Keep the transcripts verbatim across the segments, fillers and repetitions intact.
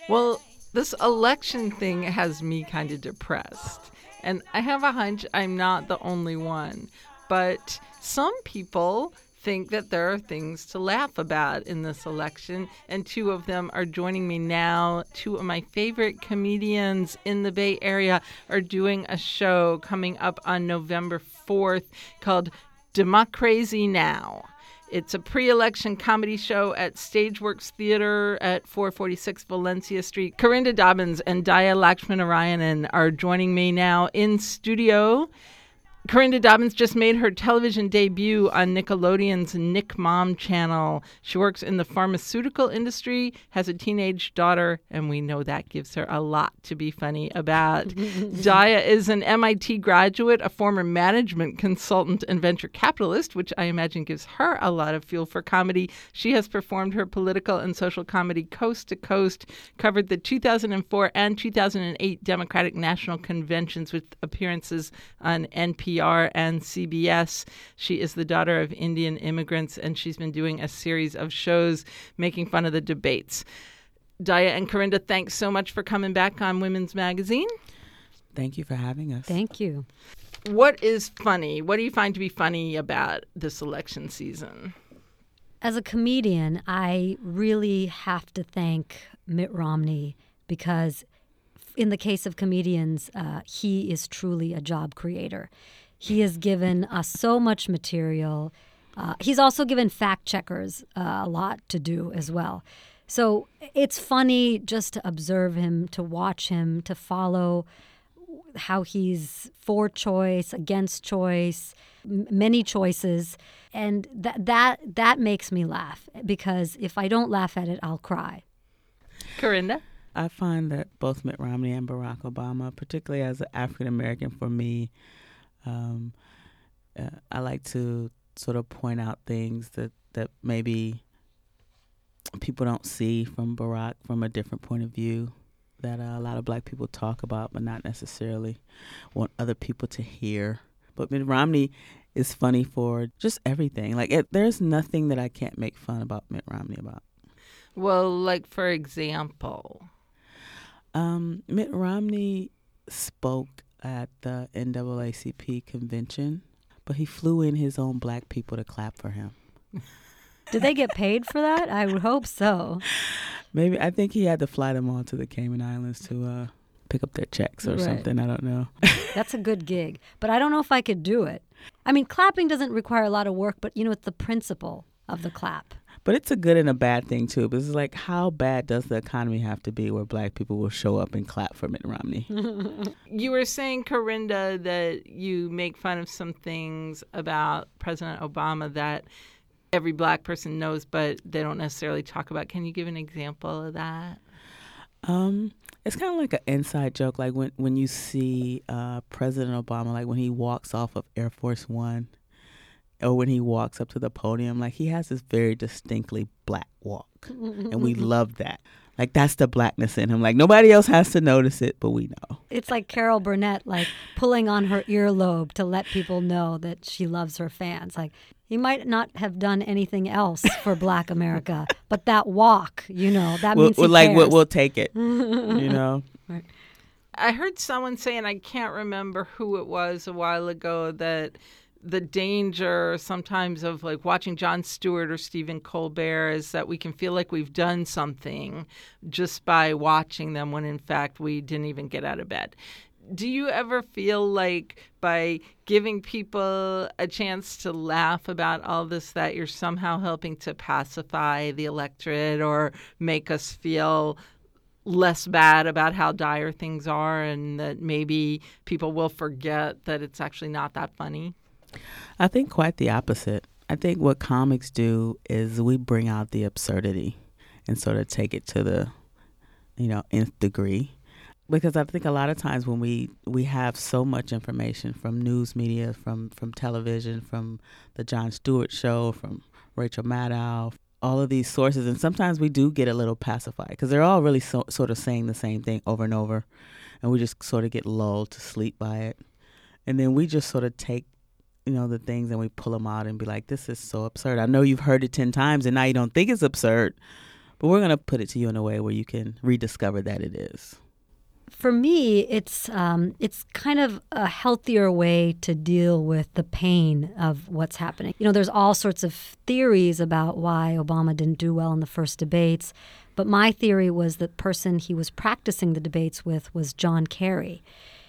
Well, this election thing has me kind of depressed. And I have a hunch I'm not the only one. But some people think that there are things to laugh about in this election, and two of them are joining me now. Two of my favorite comedians in the Bay Area are doing a show coming up on November fourth called Democracy Now! It's a pre-election comedy show at Stageworks Theater at four forty-six Valencia Street. Karinda Dobbins and Daya Lakshminarayanan are joining me now in studio. Karinda Dobbins just made her television debut on Nickelodeon's Nick Mom channel. She works in the pharmaceutical industry, has a teenage daughter, and we know that gives her a lot to be funny about. Daya is an M I T graduate, a former management consultant and venture capitalist, which I imagine gives her a lot of fuel for comedy. She has performed her political and social comedy coast to coast, covered the two thousand four and two thousand eight Democratic National Conventions with appearances on N P R and C B S. She is the daughter of Indian immigrants, and she's been doing a series of shows making fun of the debates. Daya and Karinda, thanks so much for coming back on Women's Magazine. Thank you for having us. Thank you. What is funny? What do you find to be funny about this election season? As a comedian, I really have to thank Mitt Romney because in the case of comedians, uh, he is truly a job creator. He has given us so much material. Uh, he's also given fact checkers uh, a lot to do as well. So it's funny just to observe him, to watch him, to follow how he's for choice, against choice, m- many choices. And that that that makes me laugh because if I don't laugh at it, I'll cry. Karinda? I find that both Mitt Romney and Barack Obama, particularly as an African American for me, um, uh, I like to sort of point out things that, that maybe people don't see from Barack from a different point of view that uh, a lot of black people talk about but not necessarily want other people to hear. But Mitt Romney is funny for just everything. Like it, there's nothing that I can't make fun about Mitt Romney about. Well, like, for example... Um, Mitt Romney spoke at the N double A C P convention, but he flew in his own black people to clap for him. Did they get paid for that? I would hope so. Maybe. I think he had to fly them all to the Cayman Islands to uh, pick up their checks or Right. something. I don't know. That's a good gig. But I don't know if I could do it. I mean, clapping doesn't require a lot of work, but, you know, it's the principle of the clap. But it's a good and a bad thing, too. Because it's like, how bad does the economy have to be where black people will show up and clap for Mitt Romney? You were saying, Karinda, that you make fun of some things about President Obama that every black person knows, but they don't necessarily talk about. Can you give an example of that? Um, it's kind of like an inside joke. Like when, when you see uh, President Obama, like when he walks off of Air Force One, or when he walks up to the podium, like he has this very distinctly black walk. And we love that. Like that's the blackness in him. Like nobody else has to notice it, but we know. It's like Carol Burnett, like pulling on her earlobe to let people know that she loves her fans. Like he might not have done anything else for Black America, but that walk, you know, that we'll, means he we'll, like cares. we'll, we'll take it, you know. Right. I heard someone say, and I can't remember who it was a while ago, that the danger sometimes of like watching Jon Stewart or Stephen Colbert is that we can feel like we've done something just by watching them when in fact we didn't even get out of bed. Do you ever feel like by giving people a chance to laugh about all this that you're somehow helping to pacify the electorate or make us feel less bad about how dire things are and that maybe people will forget that it's actually not that funny? I think quite the opposite. I think what comics do is we bring out the absurdity and sort of take it to the, you know, nth degree. Because I think a lot of times when we, we have so much information from news media, from, from television, from the Jon Stewart show, from Rachel Maddow, all of these sources, and sometimes we do get a little pacified because they're all really so, sort of saying the same thing over and over, and we just sort of get lulled to sleep by it. And then we just sort of take, you know, the things and we pull them out and be like, this is so absurd. I know you've heard it ten times and now you don't think it's absurd, But we're going to put it to you in a way where you can rediscover that it is. For me, it's um, it's kind of a healthier way to deal with the pain of what's happening. You know, there's all sorts of theories about why Obama didn't do well in the first debates, but my theory was the person he was practicing the debates with was John Kerry.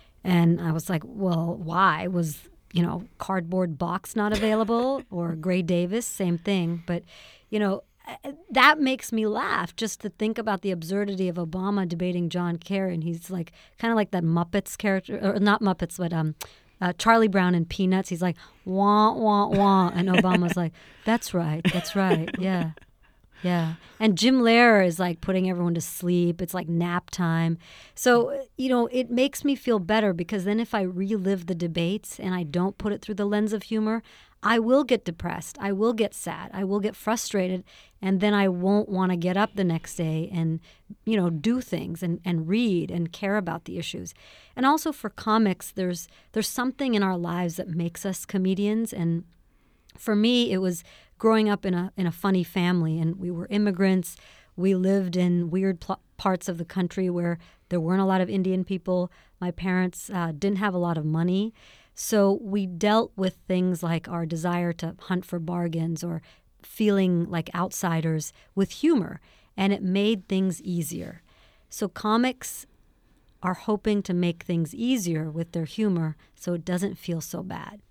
And I was like, well, why? Was, you know, Cardboard Box not available? Or Gray Davis, same thing. But, you know, that makes me laugh just to think about the absurdity of Obama debating John Kerry. And he's like kind of like that Muppets character, or not Muppets, but um, uh, Charlie Brown in Peanuts. He's like, wah, wah, wah. And Obama's like, that's right, that's right, yeah. Yeah. And Jim Lehrer is like putting everyone to sleep. It's like nap time. So, you know, it makes me feel better because then if I relive the debates and I don't put it through the lens of humor, I will get depressed. I will get sad. I will get frustrated. And then I won't want to get up the next day and, you know, do things and, and read and care about the issues. And also for comics, there's there's something in our lives that makes us comedians. And for me, it was growing up in a in a funny family, and we were immigrants. We lived in weird pl- parts of the country where there weren't a lot of Indian people. My parents uh, didn't have a lot of money. So we dealt with things like our desire to hunt for bargains or feeling like outsiders with humor, and it made things easier. So comics are hoping to make things easier with their humor so it doesn't feel so bad.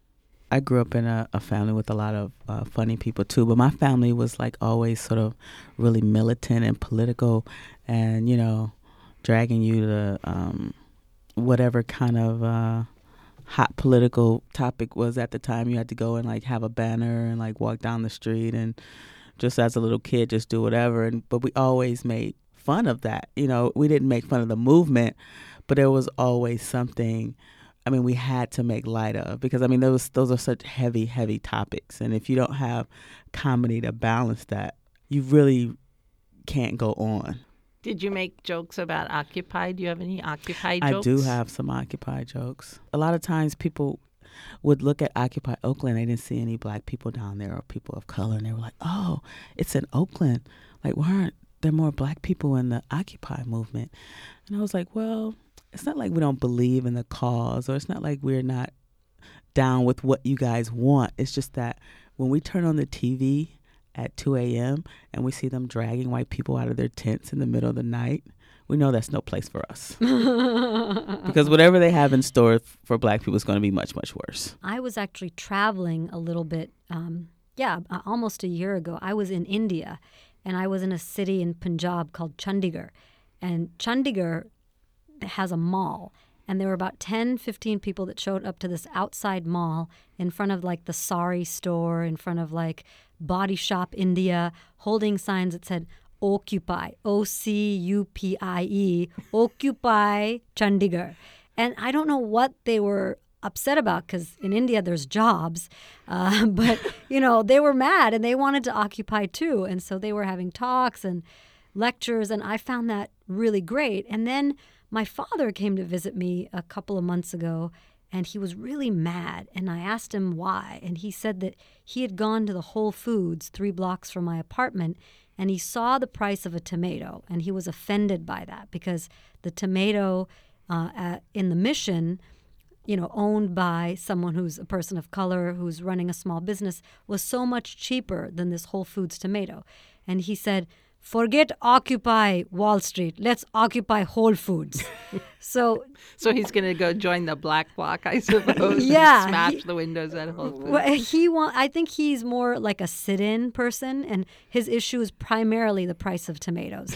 I grew up in a, a family with a lot of uh, funny people too, but my family was like always sort of really militant and political, and you know, dragging you to um, whatever kind of uh, hot political topic was at the time. You had to go and like have a banner and like walk down the street, and just as a little kid, just do whatever. And but we always made fun of that. You know, we didn't make fun of the movement, but there was always something. I mean, we had to make light of, because, I mean, those those are such heavy, heavy topics. And if you don't have comedy to balance that, you really can't go on. Did you make jokes about Occupy? Do you have any Occupy jokes? I do have some Occupy jokes. A lot of times people would look at Occupy Oakland. They didn't see any black people down there or people of color. And they were like, oh, it's in Oakland. Like, why aren't there more black people in the Occupy movement? And I was like, well, it's not like we don't believe in the cause, or it's not like we're not down with what you guys want. It's just that when we turn on the T V at two a.m. and we see them dragging white people out of their tents in the middle of the night, we know that's no place for us. Because whatever they have in store for black people is going to be much, much worse. I was actually traveling a little bit, um, yeah, almost a year ago. I was in India, and I was in a city in Punjab called Chandigarh. And Chandigarh has a mall, and there were about ten, fifteen people that showed up to this outside mall in front of like the Sari store, in front of like Body Shop India, holding signs that said Occupy, O C U P I E, Occupy Chandigarh. And I don't know what they were upset about, because in India there's jobs, uh, but you know, they were mad and they wanted to occupy too. And so they were having talks and lectures, and I found that really great. And then my father came to visit me a couple of months ago, and he was really mad. And I asked him why. And he said that he had gone to the Whole Foods three blocks from my apartment, and he saw the price of a tomato, and he was offended by that because the tomato uh, at, in the Mission, you know, owned by someone who's a person of color who's running a small business, was so much cheaper than this Whole Foods tomato. And he said, forget Occupy Wall Street. Let's occupy Whole Foods. So so he's going to go join the Black Bloc, I suppose, yeah, and smash he, the windows at Whole Foods. Well, he want, I think he's more like a sit-in person, and his issue is primarily the price of tomatoes.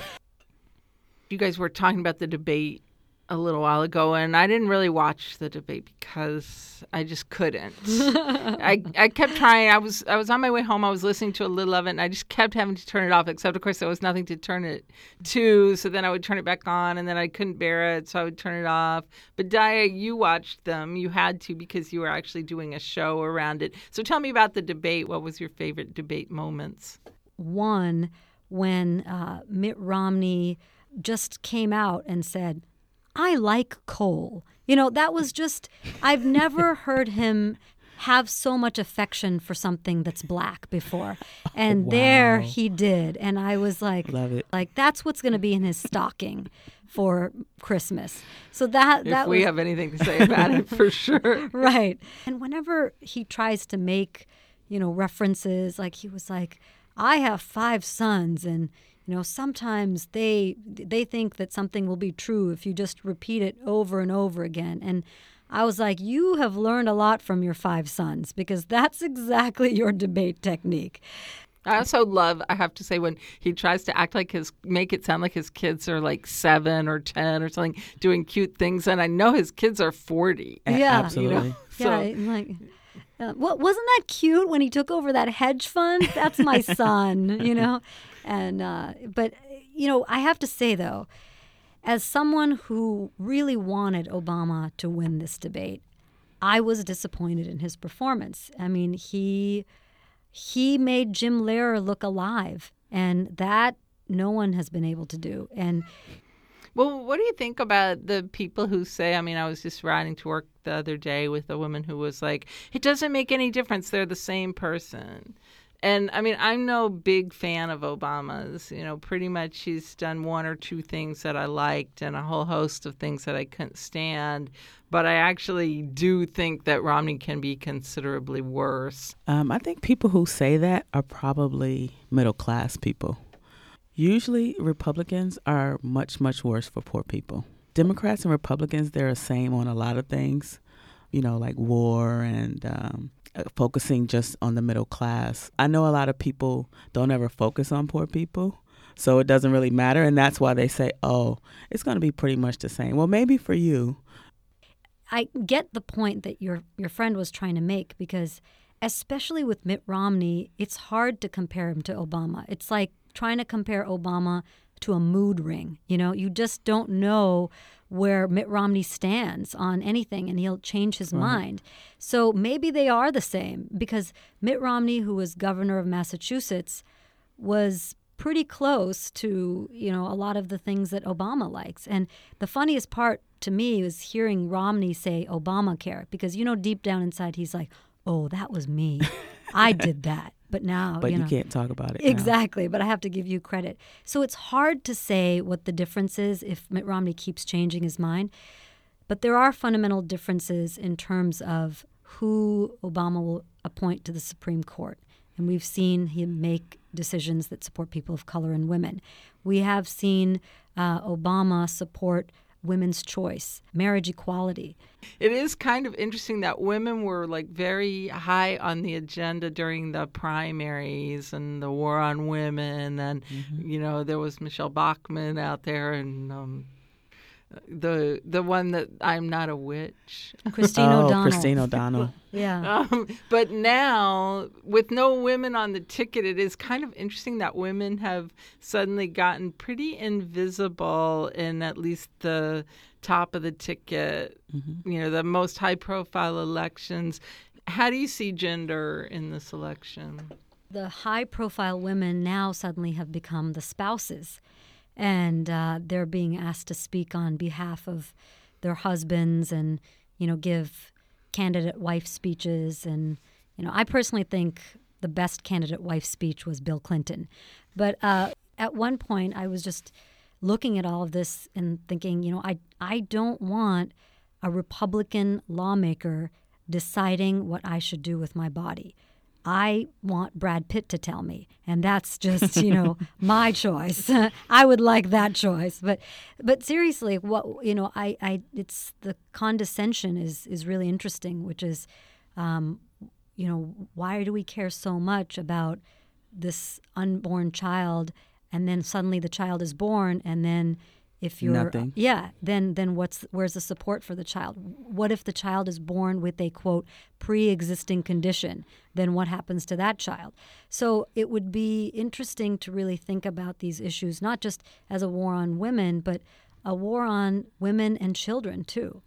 You guys were talking about the debate a little while ago, and I didn't really watch the debate because I just couldn't. I I kept trying. I was I was on my way home. I was listening to a little of it, and I just kept having to turn it off, except, of course, there was nothing to turn it to. So then I would turn it back on, and then I couldn't bear it, so I would turn it off. But Daya, you watched them. You had to because you were actually doing a show around it. So tell me about the debate. What was your favorite debate moments? One, when uh, Mitt Romney just came out and said, I like coal. You know, that was just, I've never heard him have so much affection for something that's black before. And Wow. there he did. And I was like, Love it. like that's what's going to be in his stocking for Christmas. So that If that we was have anything to say about it, for sure. right. And whenever he tries to make, you know, references, like he was like, I have five sons, and you know, sometimes they they think that something will be true if you just repeat it over and over again. And I was like, you have learned a lot from your five sons, because that's exactly your debate technique. I also love, I have to say, when he tries to act like his, make it sound like his kids are like seven or ten or something, doing cute things. And I know his kids are forty. A- Yeah. Absolutely. You know? Yeah, So, I'm like, uh, what wasn't that cute when he took over that hedge fund? That's my son, you know. And uh, but you know, I have to say though, as someone who really wanted Obama to win this debate, I was disappointed in his performance. I mean, he he made Jim Lehrer look alive, and that no one has been able to do. And well, what do you think about the people who say, I mean, I was just riding to work the other day with a woman who was like, it doesn't make any difference. They're the same person. And I mean, I'm no big fan of Obama's. You know, pretty much he's done one or two things that I liked and a whole host of things that I couldn't stand. But I actually do think that Romney can be considerably worse. Um, I think people who say that are probably middle class people. Usually Republicans are much, much worse for poor people. Democrats and Republicans, they're the same on a lot of things, you know, like war and um, focusing just on the middle class. I know a lot of people don't ever focus on poor people, so it doesn't really matter. And that's why they say, oh, it's going to be pretty much the same. Well, maybe for you. I get the point that your your friend was trying to make, because especially with Mitt Romney, it's hard to compare him to Obama. It's like trying to compare Obama to a mood ring. You know, you just don't know where Mitt Romney stands on anything, and he'll change his Right. mind. So maybe they are the same, because Mitt Romney, who was governor of Massachusetts, was pretty close to, you know, a lot of the things that Obama likes. And the funniest part to me was hearing Romney say Obamacare, because, you know, deep down inside, he's like, oh, that was me. I did that. But now, But you you, know, can't talk about it now. exactly. But I have to give you credit. So it's hard to say what the difference is if Mitt Romney keeps changing his mind. But there are fundamental differences in terms of who Obama will appoint to the Supreme Court. And we've seen him make decisions that support people of color and women. We have seen uh, Obama support women's choice, marriage equality. It is kind of interesting that women were like very high on the agenda during the primaries and the war on women. And, Mm-hmm. you know, there was Michelle Bachmann out there, and um, the the one that I'm not a witch. Christine oh, O'Donnell. Christine O'Donnell. Yeah. Um, but now, with no women on the ticket, it is kind of interesting that women have suddenly gotten pretty invisible in at least the top of the ticket, Mm-hmm. you know, the most high-profile elections. How do you see gender in this election? The high-profile women now suddenly have become the spouses, and uh, they're being asked to speak on behalf of their husbands and, you know, give candidate wife speeches. And, you know, I personally think the best candidate wife speech was Bill Clinton. But uh, at one point, I was just looking at all of this and thinking, you know, I I don't want a Republican lawmaker deciding what I should do with my body. I want Brad Pitt to tell me, and that's just, you know, my choice. I would like that choice, but, but seriously, what you know, I, I, it's the condescension is is really interesting, which is, um, you know, why do we care so much about this unborn child, and then suddenly the child is born, and then if you're Nothing. yeah, then then what's where's the support for the child? What if the child is born with a quote pre-existing condition? Then what happens to that child? So it would be interesting to really think about these issues not just as a war on women, but a war on women and children too.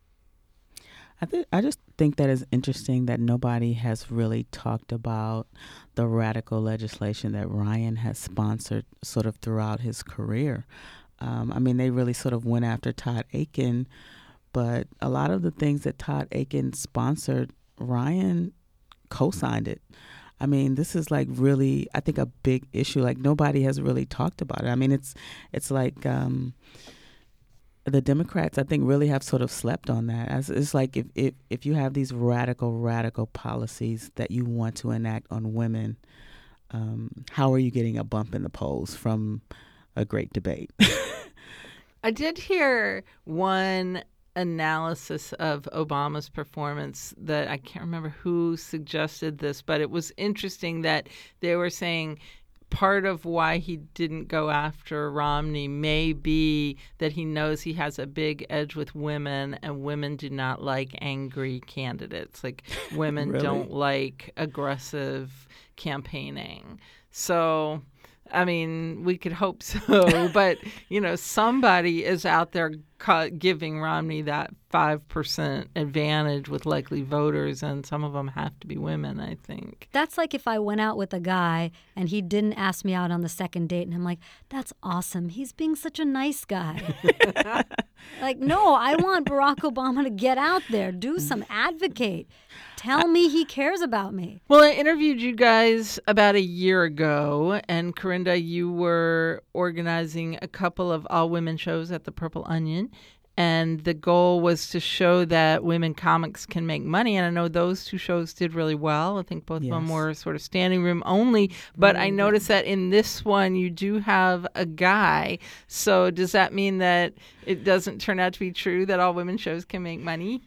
I think I just think that it's interesting that nobody has really talked about the radical legislation that Ryan has sponsored sort of throughout his career. Um, I mean, they really sort of went after Todd Akin, but a lot of the things that Todd Akin sponsored Ryan co-signed it. I mean, this is like really, I think, a big issue. Like nobody has really talked about it. I mean, it's it's like um, the Democrats, I think, really have sort of slept on that. As it's like if, if if you have these radical, radical policies that you want to enact on women, um, how are you getting a bump in the polls from a great debate? I did hear one analysis of Obama's performance that I can't remember who suggested this, but it was interesting that they were saying part of why he didn't go after Romney may be that he knows he has a big edge with women, and women do not like angry candidates. Like women Really? don't like aggressive campaigning. So I mean, we could hope so, but, you know, somebody is out there ca- giving Romney that five percent advantage with likely voters, and some of them have to be women, I think. That's like if I went out with a guy and he didn't ask me out on the second date, and I'm like, that's awesome. He's being such a nice guy. Like, no, I want Barack Obama to get out there, do some advocate. Tell me he cares about me. Well, I interviewed you guys about a year ago, and Corinda, you were organizing a couple of all-women shows at the Purple Onion, and the goal was to show that women comics can make money, and I know those two shows did really well. I think both Yes. of them were sort of standing room only, but I noticed that in this one you do have a guy, so does that mean that it doesn't turn out to be true that all women shows can make money?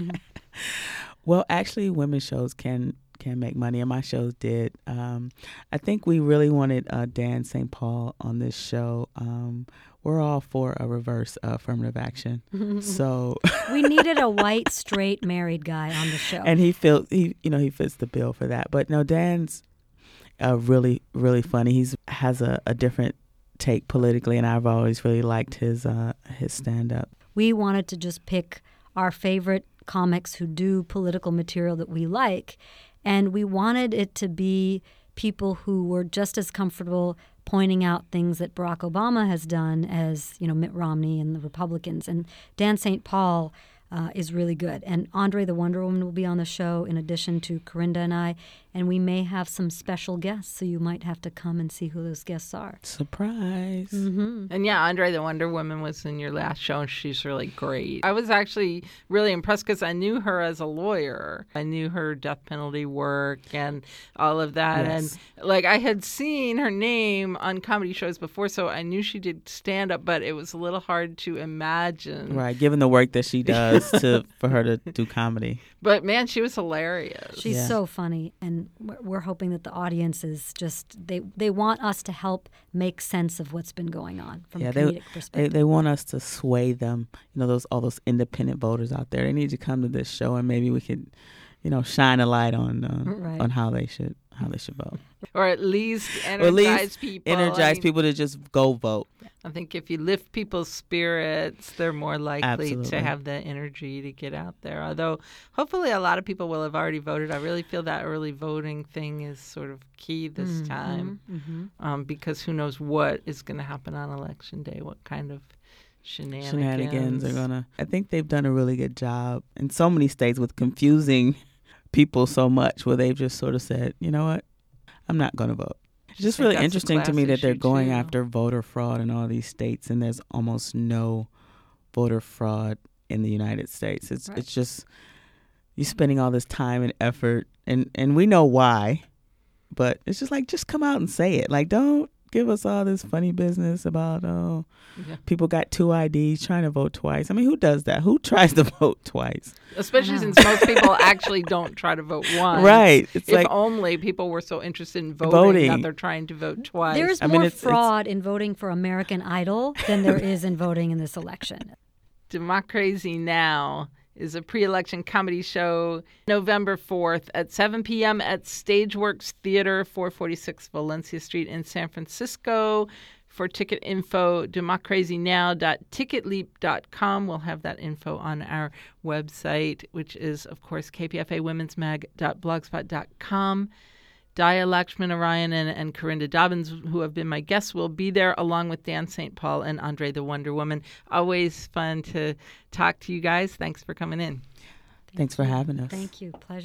Well, actually, women's shows can can make money, and my shows did. Um, I think we really wanted uh, Dan Saint Paul on this show. Um, we're all for a reverse uh, affirmative action, so We needed a white, straight, married guy on the show. and he felt he you know he fits the bill for that. But no, Dan's uh, really really funny. He's has a, a different take politically, and I've always really liked his uh, his stand up. We wanted to just pick our favorite comics who do political material that we like, and we wanted it to be people who were just as comfortable pointing out things that Barack Obama has done as, you know, Mitt Romney and the Republicans. And Dan Saint Paul uh, is really good. And Andre the Wonder Woman will be on the show in addition to Corinda and I. And we may have some special guests, so you might have to come and see who those guests are. Surprise! Mm-hmm. And yeah, Andre the Wonder Woman was in your last show, and she's really great. I was actually really impressed because I knew her as a lawyer. I knew her death penalty work and all of that. Yes. And like I had seen her name on comedy shows before, so I knew she did stand up, but it was a little hard to imagine. Right, given the work that she does to for her to do comedy. But man, she was hilarious. She's Yeah. so funny, and we're, we're hoping that the audience is just, they, they want us to help make sense of what's been going on from Yeah, a they- comedic They, perspective. they want us to sway them. You know, those all those independent voters out there. They need to come to this show, and maybe we could, you know, shine a light on uh, Right. on how they should how they should vote. Or at least Or at energize least people. I energize mean, people to just go vote. I think if you lift people's spirits, they're more likely Absolutely. to have the energy to get out there. Although, hopefully, a lot of people will have already voted. I really feel that early voting thing is sort of key this Mm-hmm. time, um, because who knows what is going to happen on election day? What kind of shenanigans? Shenanigans are gonna. I think they've done a really good job in so many states with confusing people so much, where they've just sort of said, you know what, I'm not going to vote. It's just think really that's a interesting to class me that they're issue, going too. after voter fraud in all these states, and there's almost no voter fraud in the United States. It's Right. it's just you're spending all this time and effort, and and we know why, but it's just like, just come out and say it. Like, don't give us all this funny business about, oh, Yeah. people got two I Ds trying to vote twice. I mean, who does that? Who tries to vote twice? Especially I know. since most people actually don't try to vote once. Right. It's If like, only people were so interested in voting, Voting. that they're trying to vote twice. There's I more mean, it's- it's- fraud in voting for American Idol than there is in voting in this election. Democracy Now! Is a pre-election comedy show November fourth at seven p.m. at Stageworks Theater, four forty-six Valencia Street in San Francisco. For ticket info, democracy now dot ticket leap dot com. We'll have that info on our website, which is, of course, k p f a womens mag dot blogspot dot com. Daya Lakshminarayan and, and Corinda Dobbins, who have been my guests, will be there along with Dan Saint Paul and Andre the Wonder Woman. Always fun to talk to you guys. Thanks for coming in. thanks for having us. Thank you. Pleasure.